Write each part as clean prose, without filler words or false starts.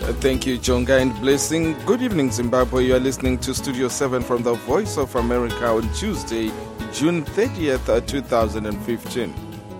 Thank you, Jonga, and blessing. Good evening, Zimbabwe. You are listening to Studio 7 from the Voice of America on Tuesday, June 30th, 2015.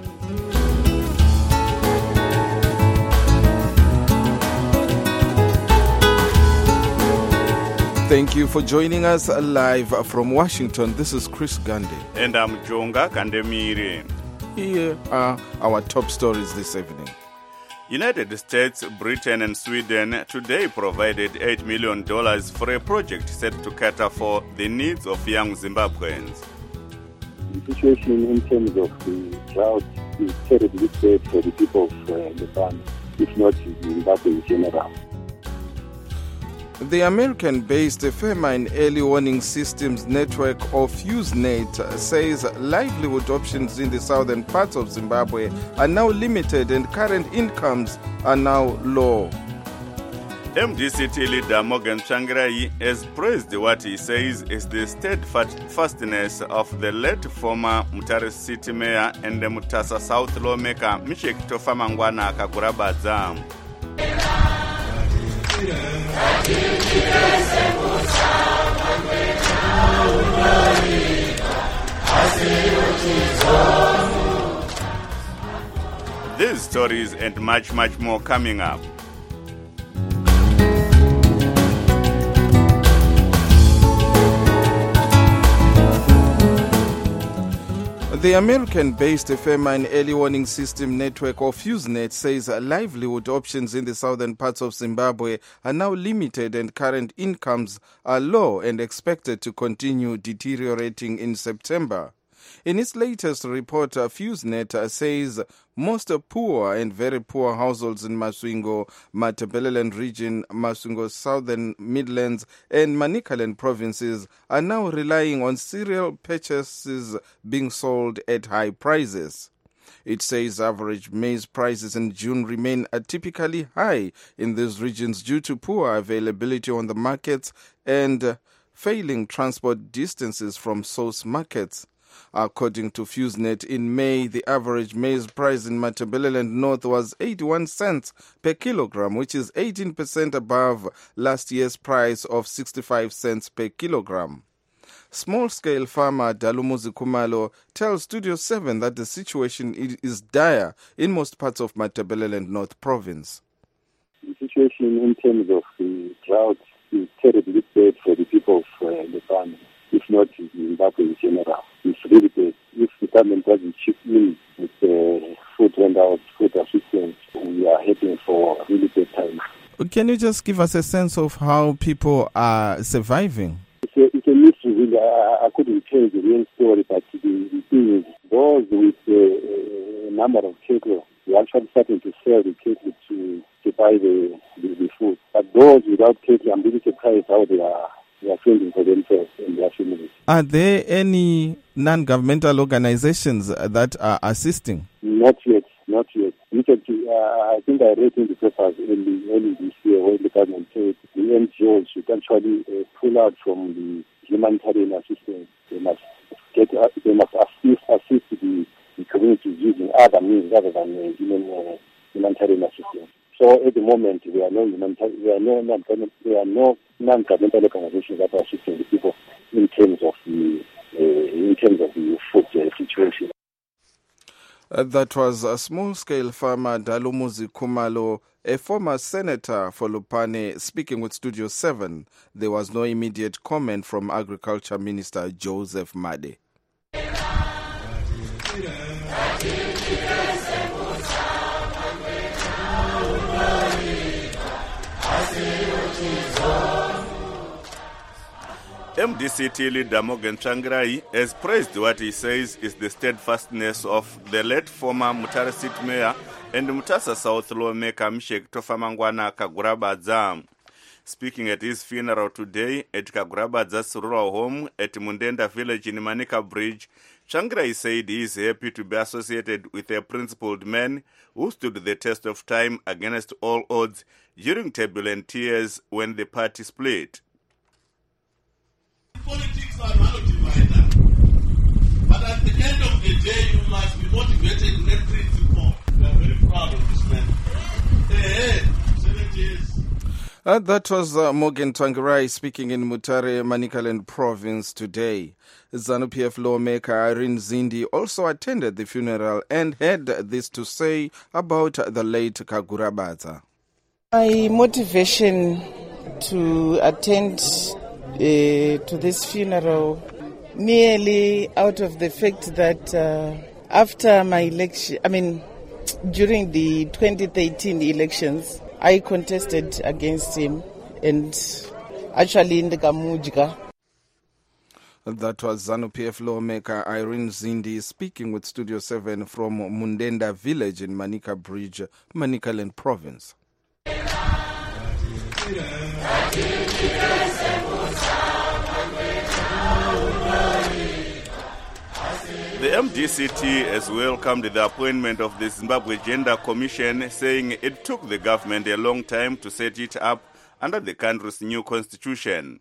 Thank you for joining us live from Washington. This is Chris Gandhi. And I'm Jonga Kandemiri. Here are our top stories this evening. United States, Britain and Sweden today provided $8 million for a project set to cater for the needs of young Zimbabweans. The situation in terms of the drought is terribly bad for the people of Nepal, if not Zimbabwe in general. The American-based Fairmine Early Warning Systems network, or FuseNet, says livelihood options in the southern parts of Zimbabwe are now limited and current incomes are now low. MDCT leader Morgan Tsvangirai has praised what he says is the steadfastness of the late former Mutare City Mayor and the Mutasa South lawmaker Mishek Tofamangwana Kakurabadza. These stories and much more coming up. The American-based Fairmine Early Warning System network, or FuseNet, says livelihood options in the southern parts of Zimbabwe are now limited and current incomes are low and expected to continue deteriorating in September. In its latest report, FuseNet says most poor and very poor households in Masvingo, Matabeleland region, Masvingo Southern Midlands and Manicaland provinces are now relying on cereal purchases being sold at high prices. It says average maize prices in June remain atypically high in these regions due to poor availability on the markets and failing transport distances from source markets. According to FuseNet, in May, the average maize price in Matabeleland North was 81 cents per kilogram, which is 18% above last year's price of 65 cents per kilogram. Small-scale farmer Dalumuzi Kumalo tells Studio 7 that the situation is dire in most parts of Matabeleland North province. The situation in terms of the drought is terribly bad for the people of Nepal, if not Zimbabwe in general. It's really bad. If the government doesn't chip in with food handouts, food assistance, we are heading for a really bad time. Can you just give us a sense of how people are surviving? It's a mystery, really. I couldn't tell the real story, but the thing is, those with a number of cattle, they're actually starting to sell the cattle to buy the food. But those without cattle, I'm really surprised how they are fending for themselves and their families. Are there any non-governmental organizations that are assisting? Not yet. I think I read in the papers early this year when the government said the NGOs should actually pull out from the humanitarian assistance. They must assist the communities using other means other than humanitarian assistance. So at the moment, there are no non-governmental organizations that are assisting the people in terms of the food situation. That was a small-scale farmer Dalumuzi Kumalo, a former senator for Lupane, speaking with Studio 7. There was no immediate comment from Agriculture Minister Joseph Made. MDCT leader Morgan Tsvangirai has praised what he says is the steadfastness of the late former Mutare City Mayor and Mutasa South lawmaker Mishek Tofamangwana Kakurabadza. Speaking at his funeral today at Kakurabadza's rural home at Mundenda village in Manica Bridge, Tsvangirai said he is happy to be associated with a principled man who stood the test of time against all odds during turbulent years when the party split. Politics are not divided. But at the end of the day, you must be motivated in a principle. We are very proud of this man. 7 years. That was Morgan Tsvangirai speaking in Mutare, Manicaland province today. ZANU-PF lawmaker Irene Zindi also attended the funeral and had this to say about the late Kagurabaza. My motivation to attend to this funeral merely out of the fact that after my election, during the 2013 elections, I contested against him and actually in the Kamujika. That was ZANU-PF lawmaker Irene Zindi speaking with Studio 7 from Mundenda village in Manica Bridge, Manicaland province. The MDCT has welcomed the appointment of the Zimbabwe Gender Commission, saying it took the government a long time to set it up under the country's new constitution.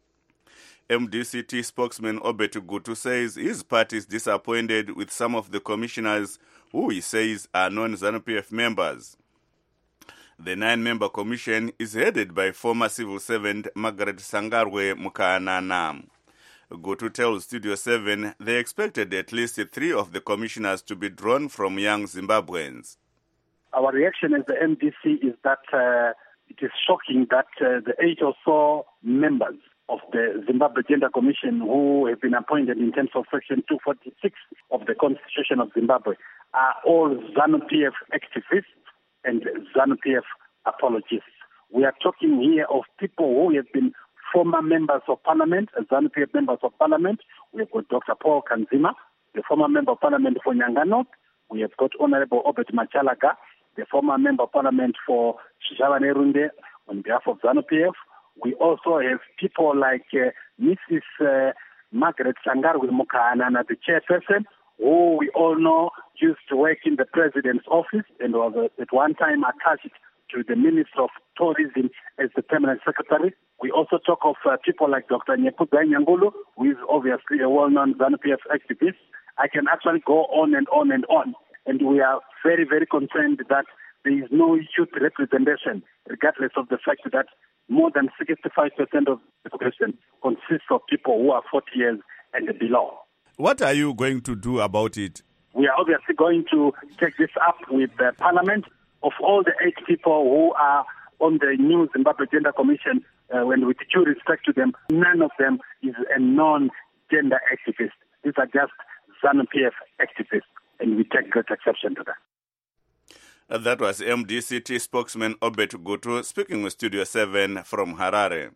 MDCT spokesman Obet Gutu says his party is disappointed with some of the commissioners who he says are non-ZANU-PF members. The 9-member commission is headed by former civil servant Margaret Sangarwe Mukanana. Gutu tells Studio 7 they expected at least 3 of the commissioners to be drawn from young Zimbabweans. Our reaction as the MDC is that it is shocking that the 8 or so members of the Zimbabwe Gender Commission who have been appointed in terms of Section 246 of the Constitution of Zimbabwe are all ZANU-PF activists and ZANU-PF apologists. We are talking here of people who have been former members of parliament, ZANU-PF members of parliament. We have got Dr. Paul Kanzima, the former member of parliament for Nyangano. We have got Honorable Obet Machalaga, the former member of parliament for Shishavanerunde on behalf of ZANU-PF. We also have people like Mrs. Margaret Sangarwe Mukanana, the chairperson, who we all know used to work in the president's office and was at one time attached to the Minister of Tourism as the permanent secretary. We also talk of people like Dr. Nyepudai Nyangulu, who is obviously a well-known ZANU-PF activist. I can actually go on and on and on. And we are very, very concerned that there is no youth representation, regardless of the fact that more than 65% of the population consists of people who are 40 years and below. What are you going to do about it? We are obviously going to take this up with the Parliament. Of all the 8 people who are on the new Zimbabwe Gender Commission, when with due respect to them, none of them is a non-gender activist. These are just ZANU-PF activists, and we take great exception to that. That was MDCT spokesman Obet Gutu speaking with Studio 7 from Harare.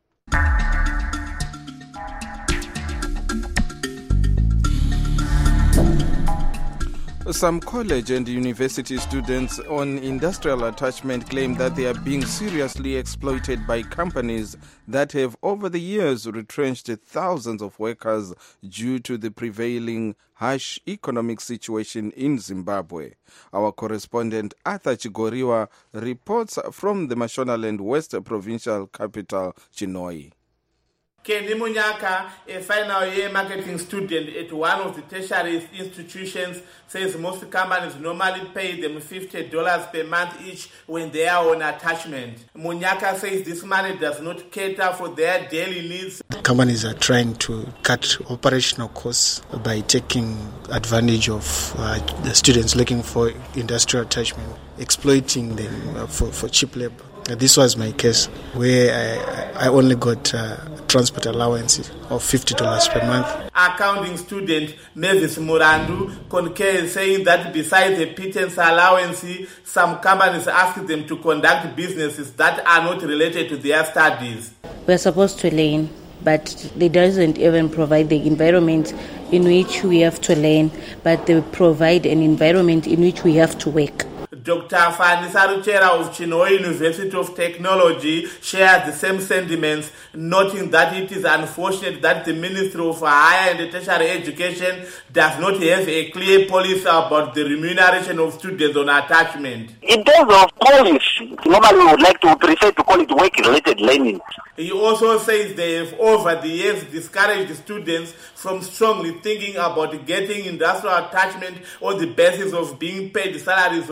Some college and university students on industrial attachment claim that they are being seriously exploited by companies that have over the years retrenched thousands of workers due to the prevailing harsh economic situation in Zimbabwe. Our correspondent Arthur Chigoriwa reports from the Mashonaland West provincial capital, Chinhoyi. Kendi Munyaka, a final year marketing student at one of the tertiary institutions, says most companies normally pay them $50 per month each when they are on attachment. Munyaka says this money does not cater for their daily needs. Companies are trying to cut operational costs by taking advantage of the students looking for industrial attachment, exploiting them for cheap labor. This was my case, where I only got transport allowances of $50 per month. Accounting student Mavis Murandu concurs, saying that besides the pittance allowance, some companies ask them to conduct businesses that are not related to their studies. We're supposed to learn, but they doesn't even provide the environment in which we have to learn, but they provide an environment in which we have to work. Dr. Fani Saruchera of Chinhoyi University of Technology shares the same sentiments, noting that it is unfortunate that the Ministry of Higher and Tertiary Education does not have a clear policy about the remuneration of students on attachment. In terms of policy, normally we would like to prefer to call it work-related learning. He also says they have over the years discouraged students from strongly thinking about getting industrial attachment on the basis of being paid salaries or allowance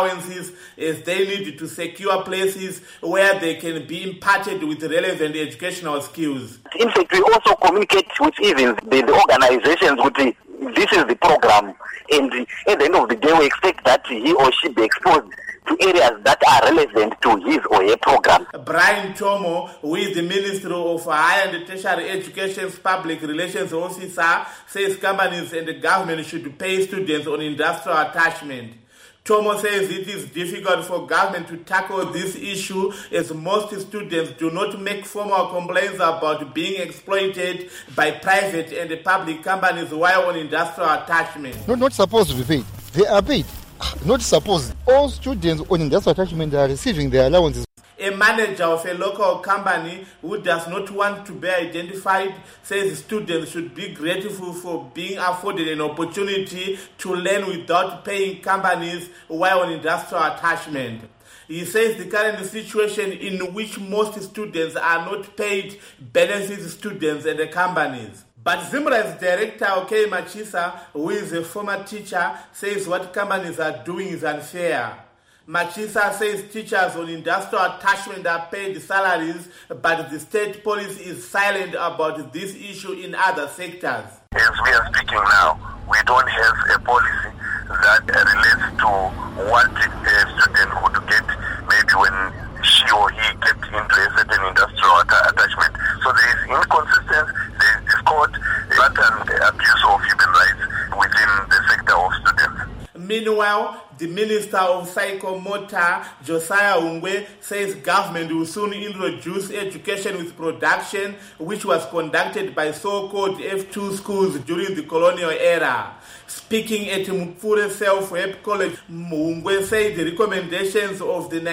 allowances as they need to secure places where they can be imparted with relevant educational skills. In fact, we also communicate with even the organizations this is the program, and at the end of the day we expect that he or she be exposed to areas that are relevant to his or her program. Brian Tomo, who is the Minister of Higher and Tertiary Education's Public Relations Officer, says companies and the government should pay students on industrial attachment. Tomo says it is difficult for government to tackle this issue as most students do not make formal complaints about being exploited by private and public companies while on industrial attachment. Not supposed to be paid. They are paid. Not supposed. All students on industrial attachment are receiving their allowances. A manager of a local company who does not want to be identified says students should be grateful for being afforded an opportunity to learn without paying companies while on industrial attachment. He says the current situation in which most students are not paid benefits students and the companies. But Zimra's director, Okay Machisa, who is a former teacher, says what companies are doing is unfair. Machisa says teachers on industrial attachment are paid salaries, but the state police is silent about this issue in other sectors. As we are speaking now, we don't have a policy that relates to what a student would get maybe when she or he gets into a certain industrial attachment. So there is inconsistency, there is discord, and abuse of human rights within the sector of students. Meanwhile, the Minister of Psychomotor, Josiah Ungwe, says government will soon introduce education with production, which was conducted by so-called F2 schools during the colonial era. Speaking at Mukure Self-Help College, Ungwe said the recommendations of the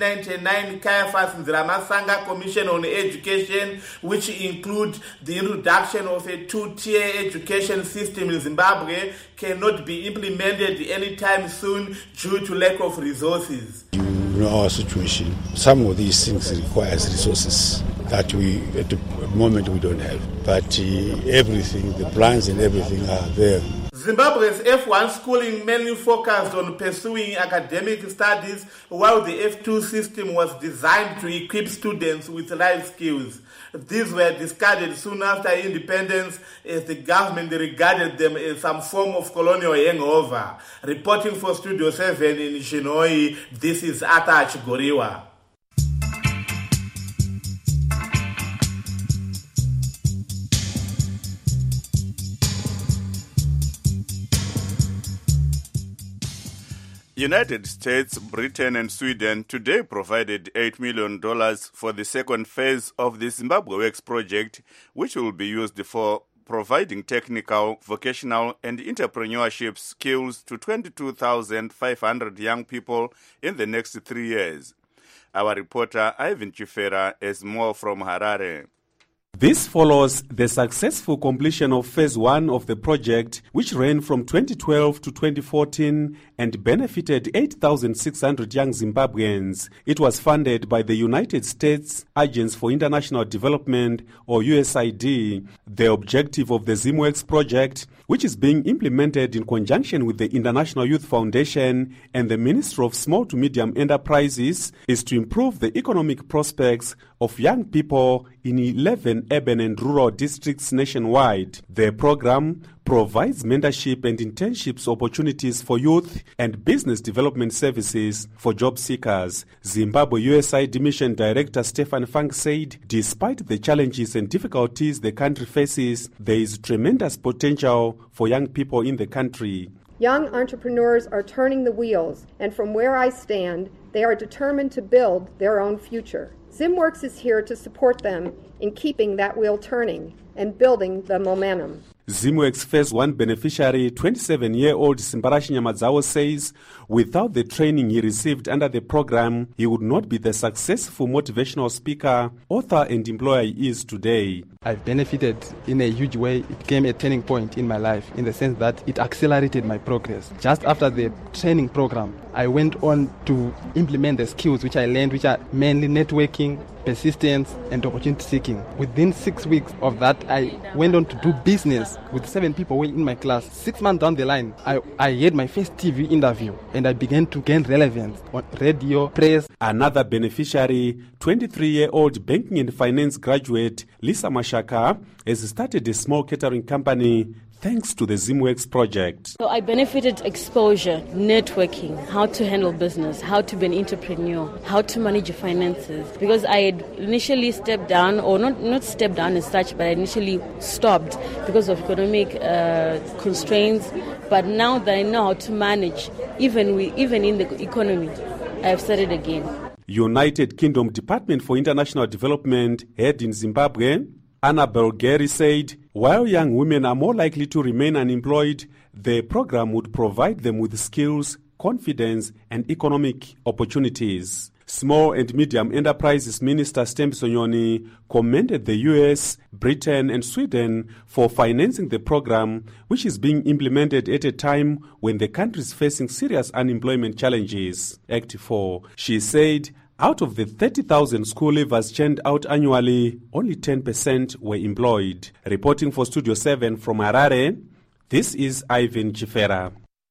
1999 Caiaphas Ndiramasanga Commission on Education, which include the introduction of a two-tier education system in Zimbabwe, cannot be implemented anytime soon due to lack of resources. You know our situation. Some of these things requires resources that we at the moment we don't have. But everything, the plans and everything are there. Zimbabwe's F1 schooling mainly focused on pursuing academic studies, while the F2 system was designed to equip students with life skills. These were discarded soon after independence as the government regarded them as some form of colonial hangover. Reporting for Studio 7 in Shinoi, this is Ata Chigoriwa. United States, Britain and Sweden today provided $8 million for the second phase of the Zimbabwe Works project, which will be used for providing technical, vocational and entrepreneurship skills to 22,500 young people in the next 3 years. Our reporter Ivan Chifera has more from Harare. This follows the successful completion of Phase 1 of the project, which ran from 2012 to 2014 and benefited 8,600 young Zimbabweans. It was funded by the United States Agency for International Development, or USAID. The objective of the ZimWorks project, which is being implemented in conjunction with the International Youth Foundation and the Ministry of Small to Medium Enterprises, is to improve the economic prospects of young people in 11 urban and rural districts nationwide. The program provides mentorship and internships opportunities for youth and business development services for job seekers. Zimbabwe USAID Mission Director Stefan Funk said, despite the challenges and difficulties the country faces, there is tremendous potential for young people in the country. Young entrepreneurs are turning the wheels, and from where I stand, they are determined to build their own future. ZimWorks is here to support them in keeping that wheel turning and building the momentum. ZimWorks Phase 1 beneficiary, 27-year-old Simbarashi Nyamadzawo, says without the training he received under the program, he would not be the successful motivational speaker, author and employer he is today. I've benefited in a huge way. It became a turning point in my life in the sense that it accelerated my progress. Just after the training program, I went on to implement the skills which I learned, which are mainly networking, persistence, and opportunity seeking. Within 6 weeks of that, I went on to do business with 7 people in my class. 6 months down the line, I had my first TV interview and I began to gain relevance on radio, press. Another beneficiary, 23-year-old banking and finance graduate Lisa Mashaka, has started a small catering company thanks to the Zimworks project. So I benefited exposure, networking, how to handle business, how to be an entrepreneur, how to manage your finances. Because I had initially stepped down, or not stepped down as such, but I initially stopped because of economic constraints. But now that I know how to manage, even in the economy, I have started again. United Kingdom Department for International Development head in Zimbabwe, Annabel Gary, said while young women are more likely to remain unemployed, the program would provide them with skills, confidence, and economic opportunities. Small and Medium Enterprises Minister Stembi Sonyoni commended the US, Britain, and Sweden for financing the program, which is being implemented at a time when the country is facing serious unemployment challenges. Act 4. She said, out of the 30,000 school leavers churned out annually, only 10% were employed. Reporting for Studio 7 from Harare, this is Ivan Chifera.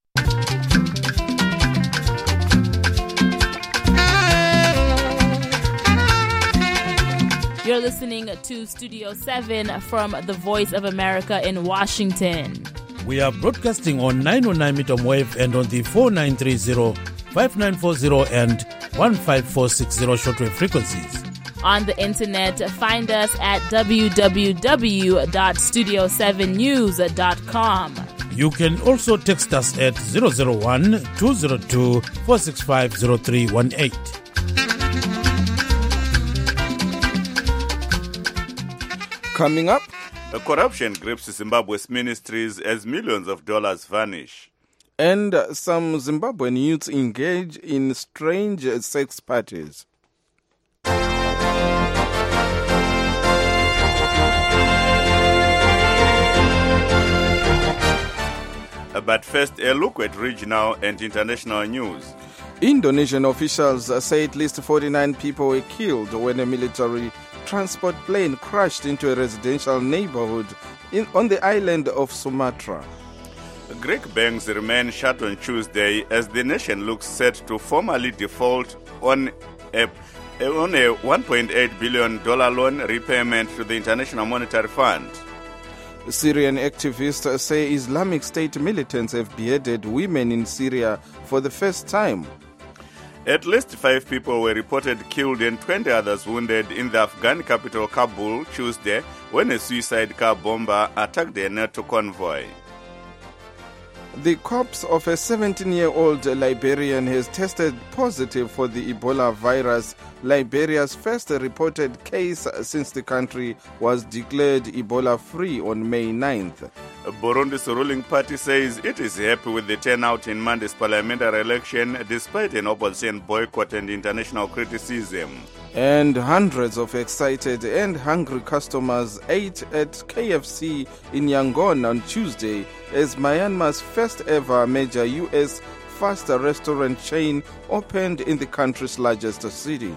You're listening to Studio 7 from the Voice of America in Washington. We are broadcasting on 909 meter wave and on the 4930, 5940 and 15460 shortwave frequencies. On the internet, find us at www.studio7news.com. You can also text us at 001-202-465-0318. Coming up, corruption grips Zimbabwe's ministries as millions of dollars vanish. And some Zimbabwean youths engage in strange sex parties. But first, a look at regional and international news. Indonesian officials say at least 49 people were killed when a military transport plane crashed into a residential neighborhood on the island of Sumatra. Greek banks remain shut on Tuesday as the nation looks set to formally default on a $1.8 billion loan repayment to the International Monetary Fund. Syrian activists say Islamic State militants have beheaded women in Syria for the first time. At least 5 people were reported killed and 20 others wounded in the Afghan capital Kabul Tuesday when a suicide car bomber attacked a NATO convoy. The corpse of a 17-year-old Liberian has tested positive for the Ebola virus, Liberia's first reported case since the country was declared Ebola-free on May 9th. Burundi's ruling party says it is happy with the turnout in Monday's parliamentary election despite an opposition boycott and international criticism. And hundreds of excited and hungry customers ate at KFC in Yangon on Tuesday as Myanmar's first ever major U.S. fast restaurant chain opened in the country's largest city.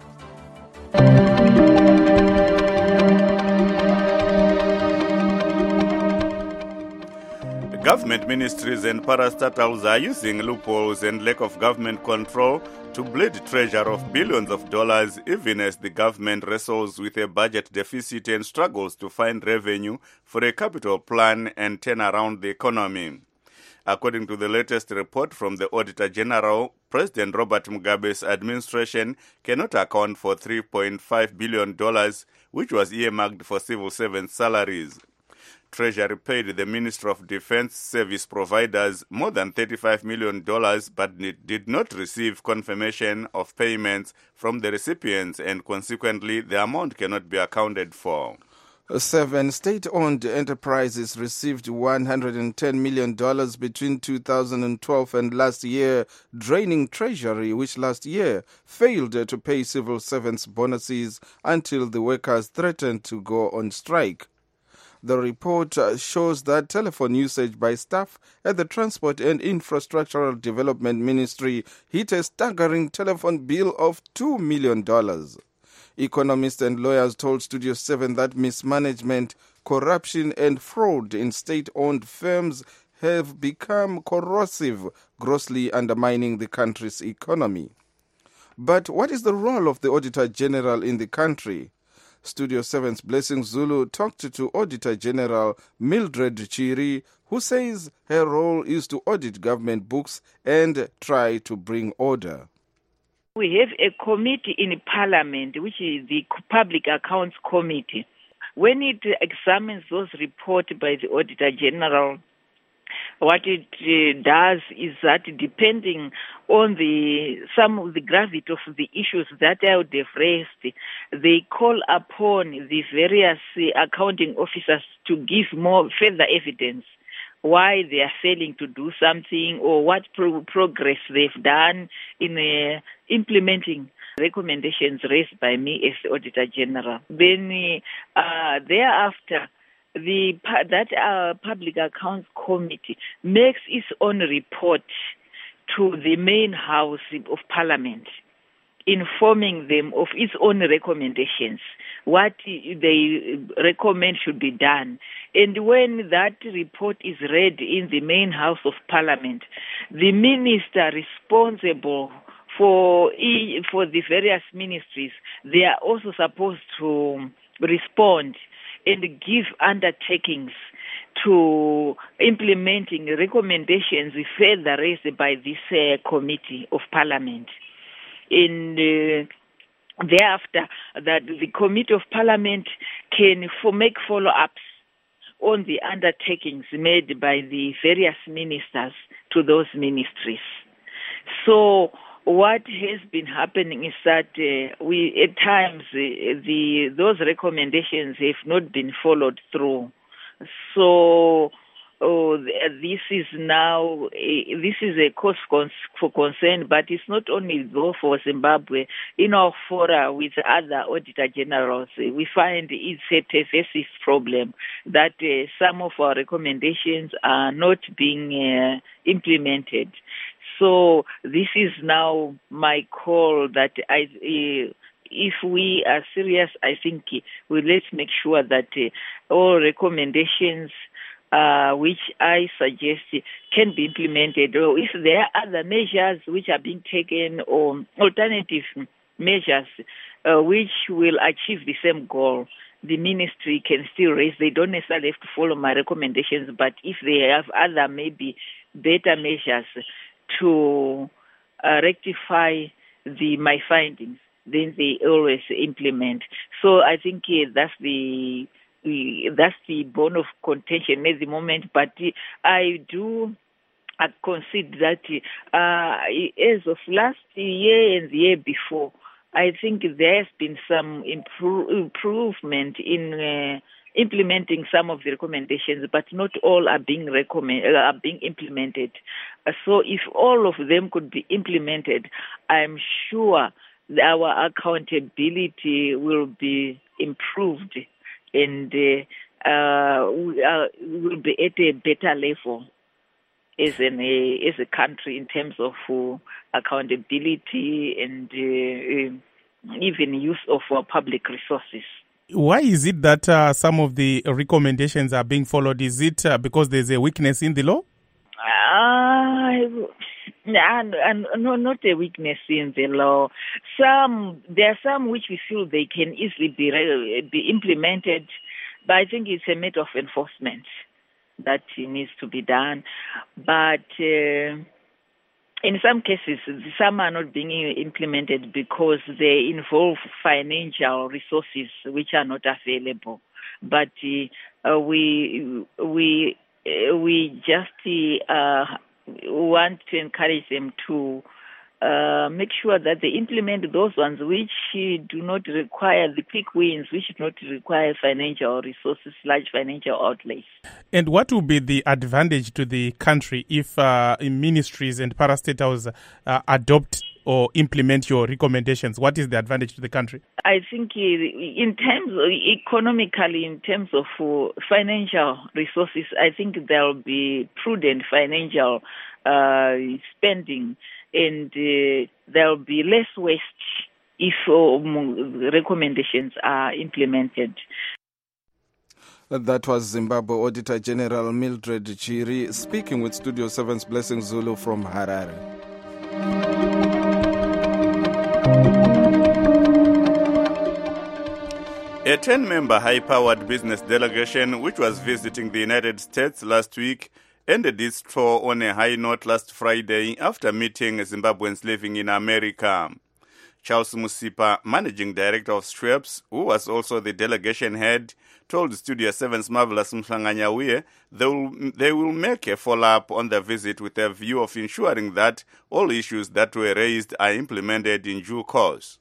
Government ministries and parastatals are using loopholes and lack of government control to bleed treasure of billions of dollars even as the government wrestles with a budget deficit and struggles to find revenue for a capital plan and turn around the economy. According to the latest report from the Auditor General, President Robert Mugabe's administration cannot account for $3.5 billion, which was earmarked for civil servant salaries. Treasury paid the Ministry of Defense service providers more than $35 million, but did not receive confirmation of payments from the recipients, and consequently, the amount cannot be accounted for. 7 state-owned enterprises received $110 million between 2012 and last year, draining Treasury, which last year failed to pay civil servants bonuses until the workers threatened to go on strike. The report shows that telephone usage by staff at the Transport and Infrastructural Development Ministry hit a staggering telephone bill of $2 million. Economists and lawyers told Studio 7 that mismanagement, corruption and fraud in state-owned firms have become corrosive, grossly undermining the country's economy. But what is the role of the Auditor General in the country? Studio 7's Blessing Zulu talked to Auditor General Mildred Chiri, who says her role is to audit government books and try to bring order. We have a committee in Parliament, which is the Public Accounts Committee. When it examines those reports by the Auditor General, what it does is that depending on some of the gravity of the issues that I would have raised, they call upon the various accounting officers to give more further evidence why they are failing to do something or what progress they've done in implementing recommendations raised by me as the Auditor General. Then thereafter, that Public Accounts Committee makes its own report to the main House of Parliament, informing them of its own recommendations, what they recommend should be done. And when that report is read in the main House of Parliament, the minister responsible for the various ministries, they are also supposed to respond and give undertakings to implementing recommendations further raised by this committee of Parliament. And thereafter, that the Committee of Parliament can make follow-ups on the undertakings made by the various ministers to those ministries. So what has been happening is that we at times those recommendations have not been followed through. So this is a cause for concern, but it's not only though for Zimbabwe. In our fora with other Auditor Generals, we find it's a pervasive problem that some of our recommendations are not being implemented. So this is now my call that if we are serious, I think let's make sure that all recommendations which I suggest can be implemented, or if there are other measures which are being taken or alternative measures which will achieve the same goal, the ministry can still raise. They don't necessarily have to follow my recommendations, but if they have other maybe better measures to rectify my findings, then they always implement. So I think that's the bone of contention at the moment. But I do concede that as of last year and the year before, I think there has been some improvement in implementing some of the recommendations, but not all are being implemented. So if all of them could be implemented, I'm sure our accountability will be improved and will be at a better level as a country in terms of accountability and even use of public resources. Why is it that some of the recommendations are being followed? Is it because there's a weakness in the law? No, not a weakness in the law. There are some which we feel they can easily be implemented, but I think it's a matter of enforcement that needs to be done. But in some cases, some are not being implemented because they involve financial resources which are not available. But we just want to encourage them to make sure that they implement those ones which do not require the quick wins, which do not require financial resources, large financial outlays. And what will be the advantage to the country if ministries and parastatals adopt or implement your recommendations? What is the advantage to the country? I think in terms of economically, in terms of financial resources, I think there will be prudent financial spending, and there will be less waste if recommendations are implemented. That was Zimbabwe Auditor General Mildred Chiri speaking with Studio 7's Blessing Zulu from Harare. A 10-member high-powered business delegation, which was visiting the United States last week, ended its tour on a high note last Friday after meeting Zimbabweans living in America. Charles Musipa, managing director of Streps, who was also the delegation head, told Studio 7's Marvelous Mhlanganyahuye they will make a follow-up on the visit with a view of ensuring that all issues that were raised are implemented in due course.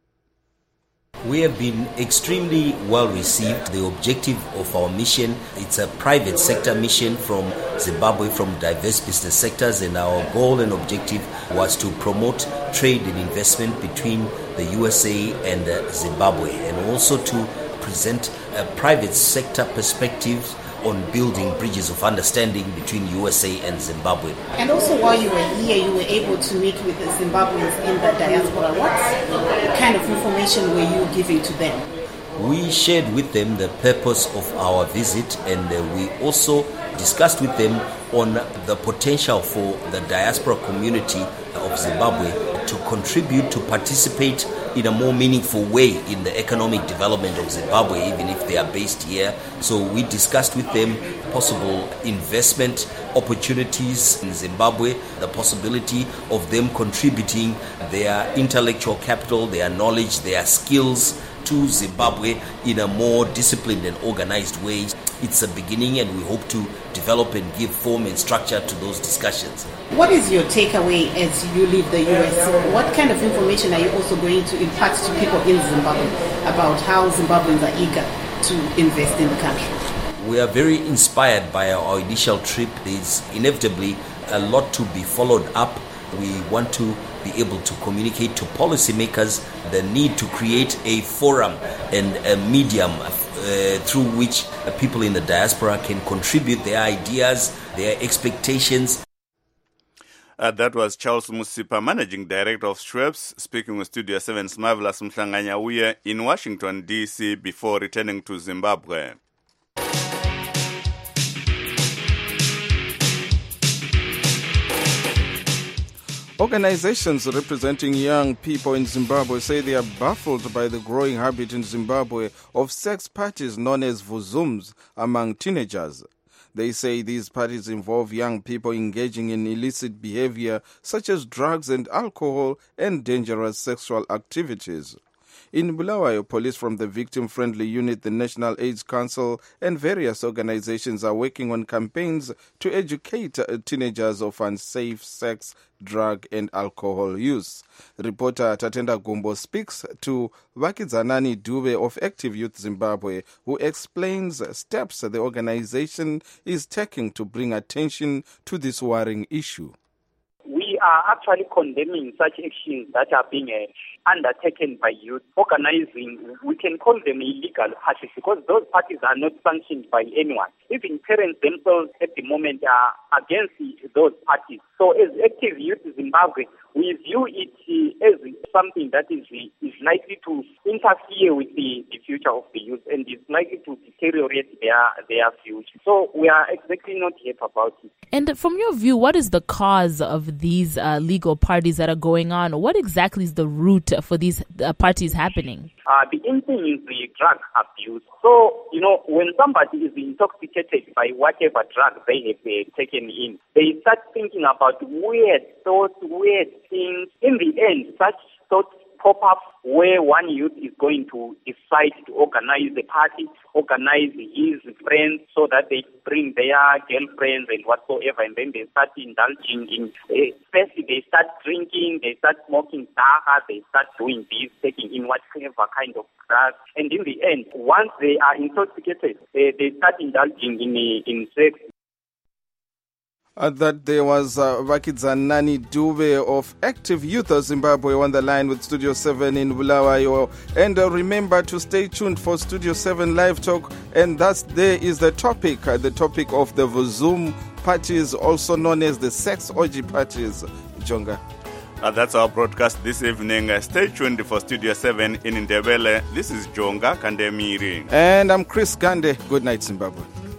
We have been extremely well received. The objective of our mission, it's a private sector mission from Zimbabwe, from diverse business sectors, and our goal and objective was to promote trade and investment between the USA and Zimbabwe, and also to present a private sector perspective on building bridges of understanding between USA and Zimbabwe. And also while you were here, you were able to meet with the Zimbabweans in the diaspora. What kind of information were you giving to them? We shared with them the purpose of our visit, and we also discussed with them on the potential for the diaspora community of Zimbabwe to contribute, to participate in a more meaningful way in the economic development of Zimbabwe, even if they are based here. So we discussed with them possible investment opportunities in Zimbabwe, the possibility of them contributing their intellectual capital, their knowledge, their skills to Zimbabwe in a more disciplined and organized way. It's a beginning, and we hope to develop and give form and structure to those discussions. What is your takeaway as you leave the US? What kind of information are you also going to impart to people in Zimbabwe about how Zimbabweans are eager to invest in the country? We are very inspired by our initial trip. There's inevitably a lot to be followed up. We want to be able to communicate to policymakers the need to create a forum and a medium through which people in the diaspora can contribute their ideas, their expectations. That was Charles Musipa, Managing Director of Streps, speaking with Studio 7's Marvelous Mhlanganyahuye in Washington, D.C. before returning to Zimbabwe. Organizations representing young people in Zimbabwe say they are baffled by the growing habit in Zimbabwe of sex parties known as vuzums among teenagers. They say these parties involve young people engaging in illicit behavior such as drugs and alcohol and dangerous sexual activities. In Bulawayo, police from the victim-friendly unit, the National AIDS Council, and various organizations are working on campaigns to educate teenagers of unsafe sex, drug, and alcohol use. Reporter Tatenda Gumbo speaks to Vakidzanani Dube of Active Youth Zimbabwe, who explains steps the organization is taking to bring attention to this worrying issue. We are actually condemning such actions that are being undertaken by youth, organizing, we can call them illegal parties because those parties are not sanctioned by anyone. Even parents themselves at the moment are against those parties. So as Active Youth Zimbabwe, we view it as something that is likely to interfere with the future of the youth and is likely to deteriorate their future. So we are exactly not happy about it. And from your view, what is the cause of these legal parties that are going on? What exactly is the root for these parties happening? The main thing is the drug abuse. So, when somebody is intoxicated by whatever drug they have taken in, they start thinking about weird thoughts, weird things. In the end, such thoughts pop up where one youth is going to decide to organize the party, organize his friends so that they bring their girlfriends and whatsoever, and then they start indulging in, first they start drinking, they start smoking daga, they start doing this, taking in whatever kind of drugs, and in the end, once they are intoxicated, they start indulging in sex. That there was Vakidzanani Dube of Active Youth of Zimbabwe on the line with Studio 7 in Bulawayo. And remember to stay tuned for Studio 7 Live Talk. And thus there is the topic of the Vuzum parties, also known as the sex orgy parties. Jonga. That's our broadcast this evening. Stay tuned for Studio 7 in Ndebele. This is Jonga Kandemiri. And I'm Chris Gande. Good night, Zimbabwe.